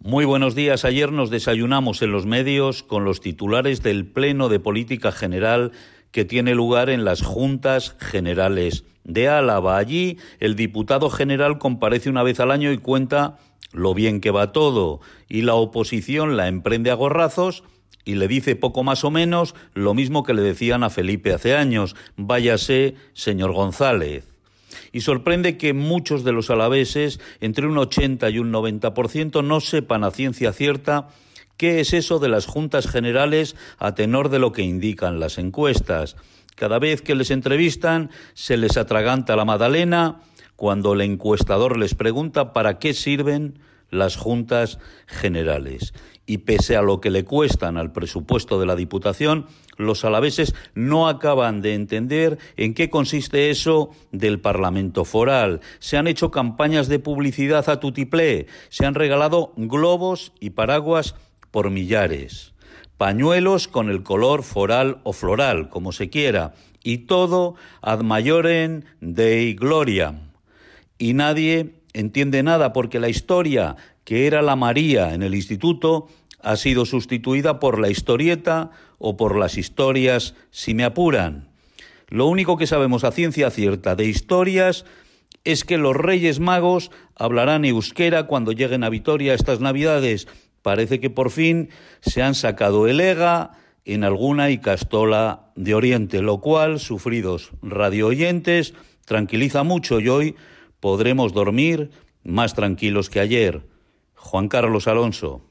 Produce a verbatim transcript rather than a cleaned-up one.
Muy buenos días. Ayer nos desayunamos en los medios con los titulares del Pleno de Política General que tiene lugar en las Juntas Generales de Álava. Allí el diputado general comparece una vez al año y cuenta lo bien que va todo, y la oposición la emprende a gorrazos y le dice poco más o menos lo mismo que le decían a Felipe hace años: váyase, señor González. Y sorprende que muchos de los alaveses, entre un ochenta y un noventa por ciento, no sepan a ciencia cierta qué es eso de las Juntas Generales a tenor de lo que indican las encuestas. Cada vez que les entrevistan se les atraganta la magdalena cuando el encuestador les pregunta para qué sirven las Juntas Generales. Y pese a lo que le cuestan al presupuesto de la Diputación, los alaveses no acaban de entender en qué consiste eso del Parlamento Foral. Se han hecho campañas de publicidad a tutiplé, se han regalado globos y paraguas por millares, pañuelos con el color foral o floral, como se quiera, y todo ad maiorem Dei gloriam. Y nadie entiende nada porque la historia, que era la María en el instituto, ha sido sustituida por la historieta o por las historias, si me apuran. Lo único que sabemos a ciencia cierta de historias es que los Reyes Magos hablarán euskera cuando lleguen a Vitoria estas Navidades. Parece que por fin se han sacado el ega en alguna icastola de Oriente, lo cual, sufridos radiooyentes, tranquiliza mucho y hoy podremos dormir más tranquilos que ayer. Juan Carlos Alonso.